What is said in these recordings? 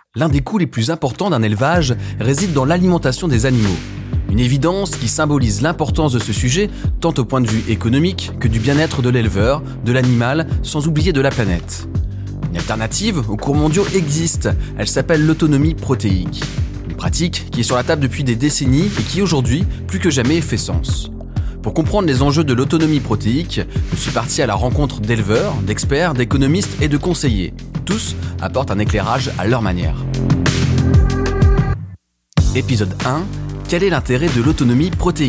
L'un des coûts les plus importants d'un élevage réside dans l'alimentation des animaux. Une évidence qui symbolise l'importance de ce sujet, tant au point de vue économique que du bien-être de l'éleveur, de l'animal, sans oublier de la planète. Une alternative aux cours mondiaux existe, elle s'appelle l'autonomie protéique. Une pratique qui est sur la table depuis des décennies et qui aujourd'hui, plus que jamais, fait sens. Pour comprendre les enjeux de l'autonomie protéique, je suis parti à la rencontre d'éleveurs, d'experts, d'économistes et de conseillers. Tous apportent un éclairage à leur manière. Épisode 1. Quel est l'intérêt de l'autonomie protéique ?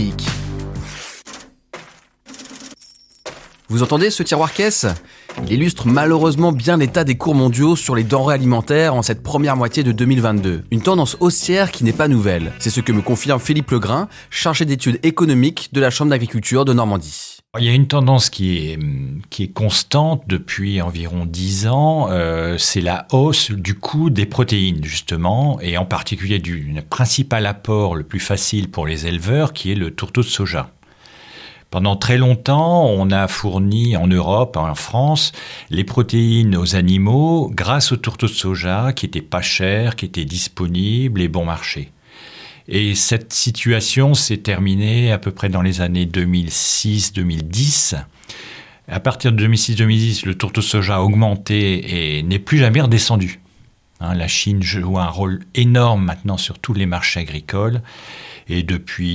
Vous entendez ce tiroir-caisse ? Il illustre malheureusement bien l'état des cours mondiaux sur les denrées alimentaires en cette première moitié de 2022. Une tendance haussière qui n'est pas nouvelle. C'est ce que me confirme Philippe Legrain, chargé d'études économiques de la Chambre d'agriculture de Normandie. Il y a une tendance qui est constante depuis environ 10 ans, c'est la hausse du coût des protéines justement, et en particulier du principal apport le plus facile pour les éleveurs qui est le tourteau de soja. Pendant très longtemps, on a fourni en Europe, en France, les protéines aux animaux grâce au tourteau de soja qui était pas cher, qui était disponible et bon marché. Et cette situation s'est terminée à peu près dans les années 2006-2010. À partir de 2006-2010, le tourteau de soja a augmenté et n'est plus jamais redescendu. La Chine joue un rôle énorme maintenant sur tous les marchés agricoles. Et depuis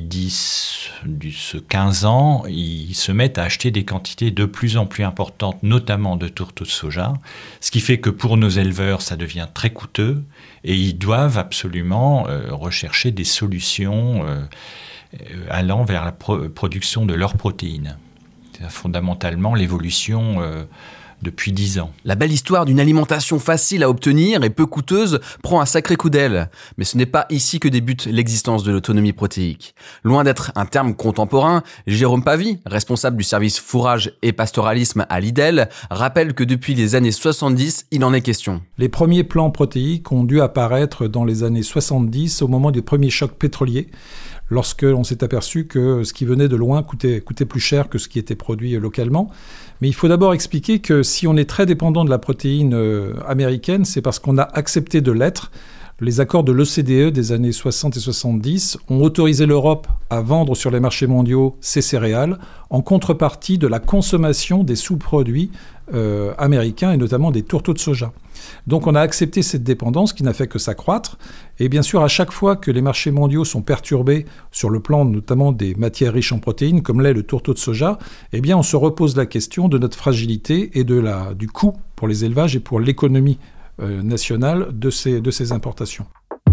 15 ans, ils se mettent à acheter des quantités de plus en plus importantes, notamment de tourteaux de soja, ce qui fait que pour nos éleveurs, ça devient très coûteux et ils doivent absolument rechercher des solutions allant vers la production de leurs protéines. C'est fondamentalement l'évolution depuis 10 ans. La belle histoire d'une alimentation facile à obtenir et peu coûteuse prend un sacré coup d'aile. Mais ce n'est pas ici que débute l'existence de l'autonomie protéique. Loin d'être un terme contemporain, Jérôme Pavie, responsable du service fourrage et pastoralisme à Lidl, rappelle que depuis les années 70, il en est question. Les premiers plans protéiques ont dû apparaître dans les années 70 au moment des premiers chocs pétroliers, lorsque l'on s'est aperçu que ce qui venait de loin coûtait plus cher que ce qui était produit localement. Mais il faut d'abord expliquer que si on est très dépendant de la protéine américaine, c'est parce qu'on a accepté de l'être. Les accords de l'OCDE des années 60 et 70 ont autorisé l'Europe à vendre sur les marchés mondiaux ses céréales en contrepartie de la consommation des sous-produits américains et notamment des tourteaux de soja. Donc on a accepté cette dépendance qui n'a fait que s'accroître. Et bien sûr, à chaque fois que les marchés mondiaux sont perturbés sur le plan notamment des matières riches en protéines, comme l'est le tourteau de soja, eh bien on se repose la question de notre fragilité et du coût pour les élevages et pour l'économie nationale de ces importations.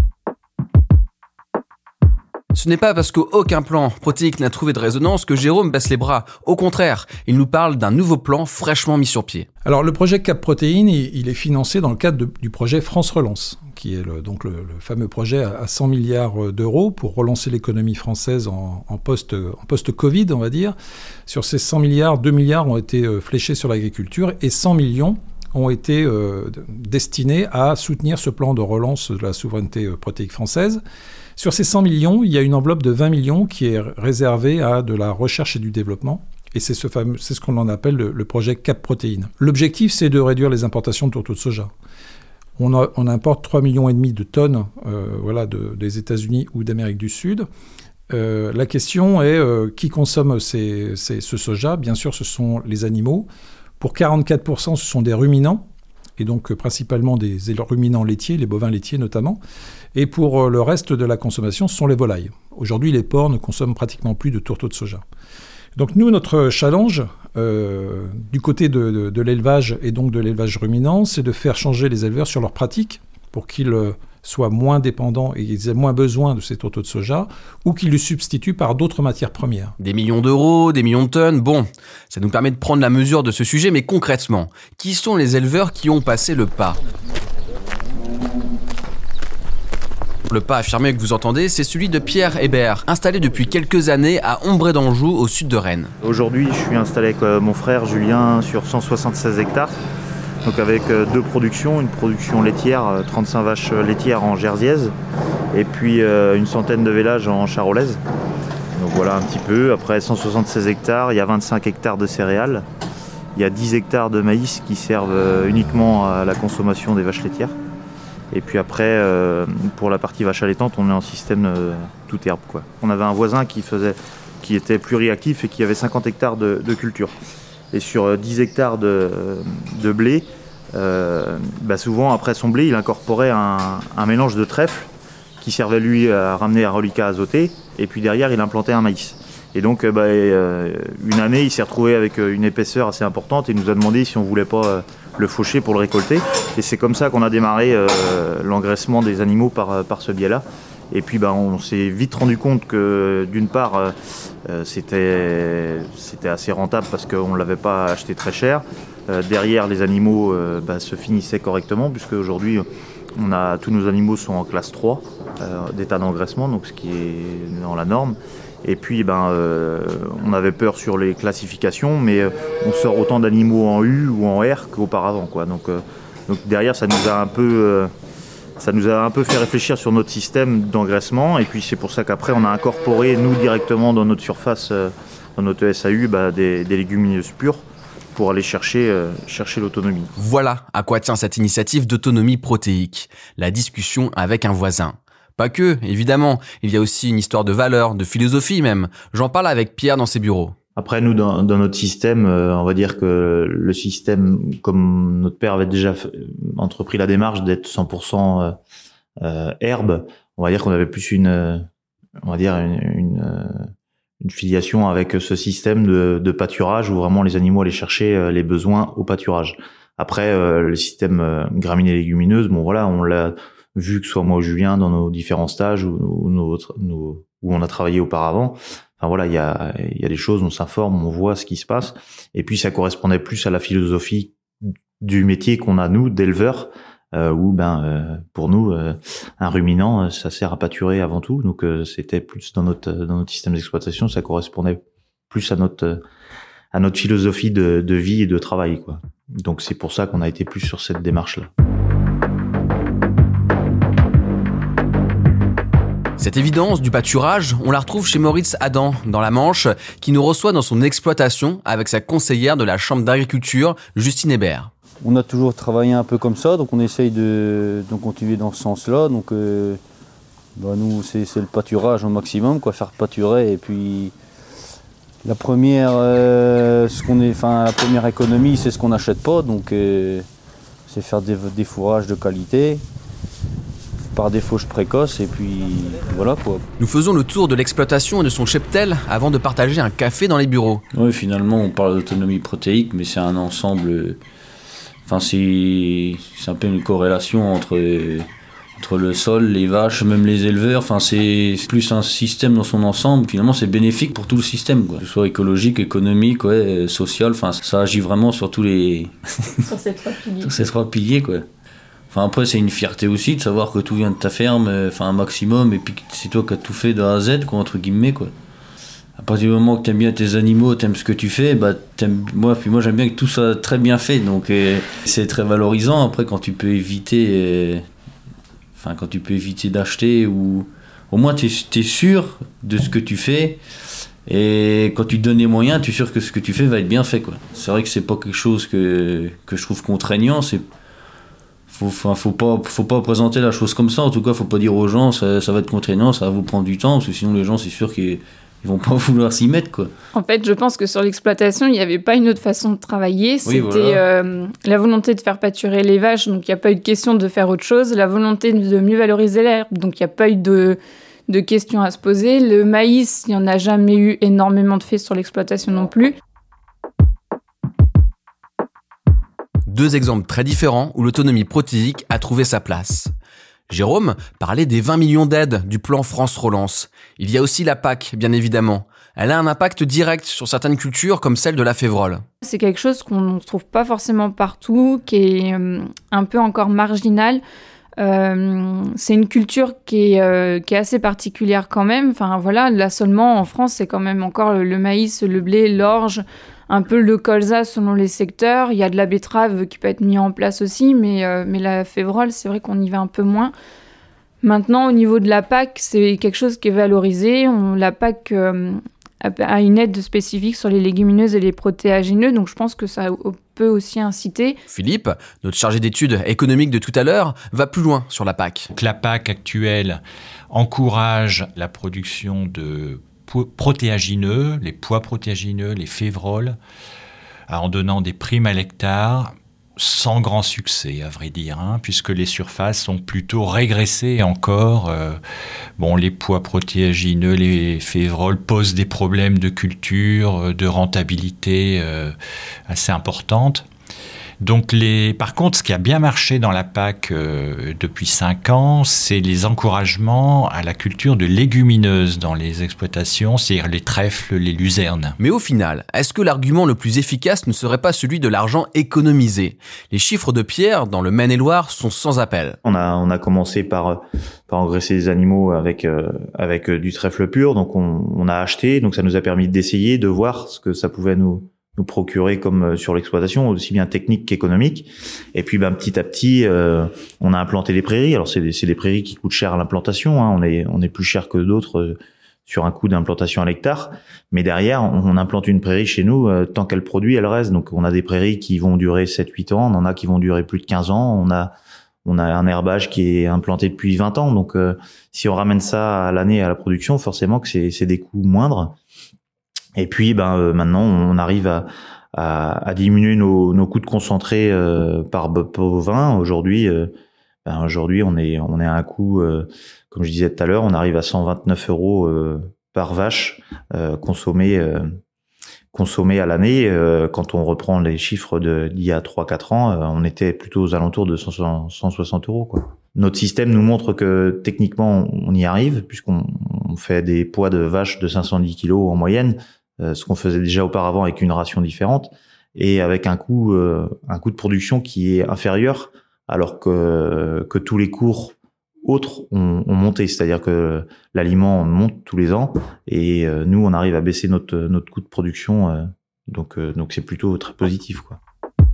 Ce n'est pas parce qu'aucun plan protéique n'a trouvé de résonance que Jérôme baisse les bras. Au contraire, il nous parle d'un nouveau plan fraîchement mis sur pied. Alors le projet Cap Protéines, il est financé dans le cadre du projet France Relance, qui est le fameux projet à 100 milliards d'euros pour relancer l'économie française en post-Covid, on va dire. Sur ces 100 milliards, 2 milliards ont été fléchés sur l'agriculture et 100 millions ont été destinés à soutenir ce plan de relance de la souveraineté protéique française. Sur ces 100 millions, il y a une enveloppe de 20 millions qui est réservée à de la recherche et du développement. Et c'est ce qu'on en appelle le projet Cap Protéines. L'objectif, c'est de réduire les importations de tourteaux de soja. On importe 3,5 millions de tonnes des États-Unis ou d'Amérique du Sud. La question est qui consomme ce soja ? Bien sûr, ce sont les animaux. Pour 44%, ce sont des ruminants. Et donc principalement des ruminants laitiers, les bovins laitiers notamment. Et pour le reste de la consommation, ce sont les volailles. Aujourd'hui, les porcs ne consomment pratiquement plus de tourteaux de soja. Donc nous, notre challenge du côté de l'élevage et donc de l'élevage ruminant, c'est de faire changer les éleveurs sur leurs pratiques pour qu'ils soient moins dépendants et qu'ils aient moins besoin de ces tourteaux de soja ou qu'ils les substituent par d'autres matières premières. Des millions d'euros, des millions de tonnes, bon, ça nous permet de prendre la mesure de ce sujet, mais concrètement, qui sont les éleveurs qui ont passé le pas ? Le pas affirmé que vous entendez, c'est celui de Pierre Hébert, installé depuis quelques années à Ombré d'Anjou, au sud de Rennes. Aujourd'hui, je suis installé avec mon frère Julien sur 176 hectares. Donc avec deux productions, une production laitière, 35 vaches laitières en jersiaise et puis une centaine de vélages en charolaise. Donc voilà un petit peu. Après 176 hectares, il y a 25 hectares de céréales. Il y a 10 hectares de maïs qui servent uniquement à la consommation des vaches laitières. Et puis après, pour la partie vache allaitante, on est en système toute herbe, quoi. On avait un voisin qui était pluriactif et qui avait 50 hectares de culture. Et sur 10 hectares de blé, souvent après son blé, il incorporait un mélange de trèfle qui servait lui à ramener un reliquat azoté, et puis derrière il implantait un maïs. Et donc une année il s'est retrouvé avec une épaisseur assez importante et il nous a demandé si on voulait pas le faucher pour le récolter. Et c'est comme ça qu'on a démarré l'engraissement des animaux par ce biais-là. Et puis on s'est vite rendu compte que d'une part c'était assez rentable parce qu'on ne l'avait pas acheté très cher. Derrière les animaux se finissaient correctement, puisque aujourd'hui tous nos animaux sont en classe 3 d'état d'engraissement, donc ce qui est dans la norme. Et puis on avait peur sur les classifications, mais on sort autant d'animaux en U ou en R qu'auparavant, quoi. Donc derrière ça nous a un peu fait réfléchir sur notre système d'engraissement, et puis c'est pour ça qu'après on a incorporé nous directement dans notre surface, dans notre SAU, des légumineuses pures pour aller chercher l'autonomie. Voilà à quoi tient cette initiative d'autonomie protéique, la discussion avec un voisin. Pas que, évidemment, il y a aussi une histoire de valeurs, de philosophie même. J'en parle avec Pierre dans ses bureaux. Après, nous, dans notre système, on va dire que le système, comme notre père avait déjà entrepris la démarche d'être 100% herbe, on va dire qu'on avait plus une filiation avec ce système de pâturage où vraiment les animaux allaient chercher les besoins au pâturage. Après, le système graminées légumineuses, on l'a vu, que ce soit moi ou Julien, dans nos différents stages où on a travaillé auparavant. Enfin il y a des choses, on s'informe, on voit ce qui se passe. Et puis ça correspondait plus à la philosophie du métier qu'on a, nous, d'éleveurs, où pour nous, un ruminant, ça sert à pâturer avant tout. Donc c'était plus dans notre système d'exploitation, ça correspondait plus à notre philosophie de vie et de travail, quoi. Donc c'est pour ça qu'on a été plus sur cette démarche-là. Cette évidence du pâturage, on la retrouve chez Maurice Adam, dans la Manche, qui nous reçoit dans son exploitation avec sa conseillère de la Chambre d'agriculture, Justine Hébert. On a toujours travaillé un peu comme ça, donc on essaye de continuer dans ce sens-là. Donc nous, c'est le pâturage au maximum, faire pâturer. Et puis la première économie, c'est ce qu'on n'achète pas, donc c'est faire des fourrages de qualité par des fauches précoces, et puis voilà, quoi. Nous faisons le tour de l'exploitation et de son cheptel avant de partager un café dans les bureaux. Oui, finalement, on parle d'autonomie protéique, mais c'est un ensemble. C'est un peu une corrélation entre le sol, les vaches, même les éleveurs. C'est plus un système dans son ensemble. Finalement, c'est bénéfique pour tout le système, quoi. Que ce soit écologique, économique, social. Ça agit vraiment sur tous les. Sur ces 3 piliers. Sur ces 3 piliers, quoi. Après, c'est une fierté aussi de savoir que tout vient de ta ferme, un maximum, et puis que c'est toi qui as tout fait de A à Z, quoi, entre guillemets, quoi. À partir du moment que t'aimes bien tes animaux, t'aimes ce que tu fais, moi j'aime bien que tout soit très bien fait, donc c'est très valorisant. Après, quand tu peux éviter d'acheter, ou au moins t'es sûr de ce que tu fais, et quand tu te donnes les moyens, tu es sûr que ce que tu fais va être bien fait, quoi. C'est vrai que c'est pas quelque chose que je trouve contraignant. Faut pas présenter la chose comme ça. En tout cas, faut pas dire aux gens ça va être contraignant, ça va vous prendre du temps, parce que sinon les gens, c'est sûr qu'ils vont pas vouloir s'y mettre, quoi. En fait, je pense que sur l'exploitation, il n'y avait pas une autre façon de travailler. C'était la volonté de faire pâturer les vaches, donc il n'y a pas eu de question de faire autre chose. La volonté de mieux valoriser l'herbe, donc il n'y a pas eu de questions à se poser. Le maïs, il n'y en a jamais eu énormément de fait sur l'exploitation non plus. 2 exemples très différents où l'autonomie protéique a trouvé sa place. Jérôme parlait des 20 millions d'aides du plan France Relance. Il y a aussi la PAC, bien évidemment. Elle a un impact direct sur certaines cultures comme celle de la févrole. C'est quelque chose qu'on ne trouve pas forcément partout, qui est un peu encore marginal. C'est une culture qui est assez particulière quand même. Là seulement en France, c'est quand même encore le maïs, le blé, l'orge, un peu le colza selon les secteurs. Il y a de la betterave qui peut être mise en place aussi, mais la févrole, c'est vrai qu'on y va un peu moins. Maintenant, au niveau de la PAC, c'est quelque chose qui est valorisé. La PAC à une aide spécifique sur les légumineuses et les protéagineux. Donc je pense que ça peut aussi inciter. Philippe, notre chargé d'études économiques de tout à l'heure, va plus loin sur la PAC. Donc, la PAC actuelle encourage la production de protéagineux, les pois protéagineux, les févroles, en donnant des primes à l'hectare, sans grand succès, à vrai dire, puisque les surfaces ont plutôt régressé encore. Les pois protéagineux, les févroles posent des problèmes de culture, de rentabilité assez importantes. Donc, par contre, ce qui a bien marché dans la PAC depuis 5 ans, c'est les encouragements à la culture de légumineuses dans les exploitations, c'est-à-dire les trèfles, les luzernes. Mais au final, est-ce que l'argument le plus efficace ne serait pas celui de l'argent économisé ? Les chiffres de Pierre, dans le Maine-et-Loire, sont sans appel. On a commencé par engraisser les animaux avec du trèfle pur, donc on a acheté, donc ça nous a permis d'essayer, de voir ce que ça pouvait nous procurer comme sur l'exploitation, aussi bien technique qu'économique. Et puis petit à petit, on a implanté les prairies. Alors c'est des prairies qui coûtent cher à l'implantation, on est plus cher que d'autres sur un coût d'implantation à l'hectare, mais derrière on implante une prairie chez nous, tant qu'elle produit, elle reste. Donc on a des prairies qui vont durer 7-8 ans, on en a qui vont durer plus de 15 ans, on a un herbage qui est implanté depuis 20 ans. Donc si on ramène ça à l'année à la production, forcément que c'est des coûts moindres. Et puis maintenant on arrive à diminuer nos coûts de concentré par bovin. Aujourd'hui on est à un coût, comme je disais tout à l'heure, on arrive à 129 € par vache consommée à l'année. Quand on reprend les chiffres d'il y a 3-4 ans, on était plutôt aux alentours de 160 €, quoi. Notre système nous montre que techniquement on y arrive, puisqu'on fait des poids de vache de 510 kg en moyenne, ce qu'on faisait déjà auparavant avec une ration différente, et avec un coût de production qui est inférieur, alors que tous les cours autres ont monté, c'est-à-dire que l'aliment monte tous les ans, et nous on arrive à baisser notre coût de production, donc c'est plutôt très positif, quoi.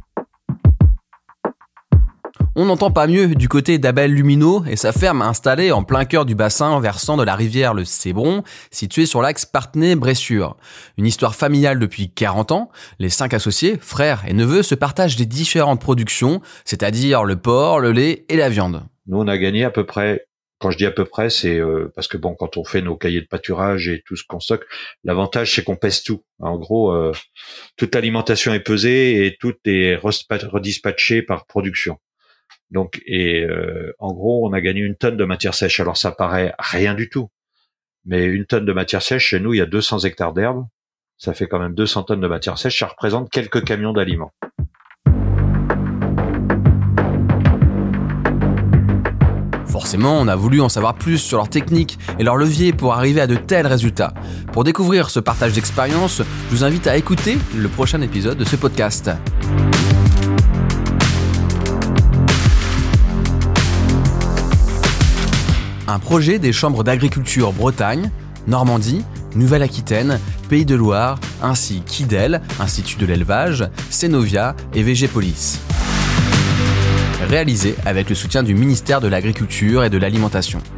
On n'entend pas mieux du côté d'Abel Luminot et sa ferme installée en plein cœur du bassin versant de la rivière le Cébron, située sur l'axe Parthenay-Bressuire. Une histoire familiale depuis 40 ans, les 5 associés, frères et neveux, se partagent des différentes productions, c'est-à-dire le porc, le lait et la viande. Nous, on a gagné à peu près, quand je dis à peu près, c'est parce que quand on fait nos cahiers de pâturage et tout ce qu'on stocke, l'avantage c'est qu'on pèse tout. En gros, toute l'alimentation est pesée et tout est redispatché par production. Donc, en gros, on a gagné 1 tonne de matière sèche. Alors, ça paraît rien du tout. Mais 1 tonne de matière sèche, chez nous, il y a 200 hectares d'herbe. Ça fait quand même 200 tonnes de matière sèche. Ça représente quelques camions d'aliments. Forcément, on a voulu en savoir plus sur leurs techniques et leurs leviers pour arriver à de tels résultats. Pour découvrir ce partage d'expérience, je vous invite à écouter le prochain épisode de ce podcast. Un projet des chambres d'agriculture Bretagne, Normandie, Nouvelle-Aquitaine, Pays de Loire, ainsi qu'IDEL, Institut de l'élevage, Cenovia et Végépolis. Réalisé avec le soutien du ministère de l'Agriculture et de l'Alimentation.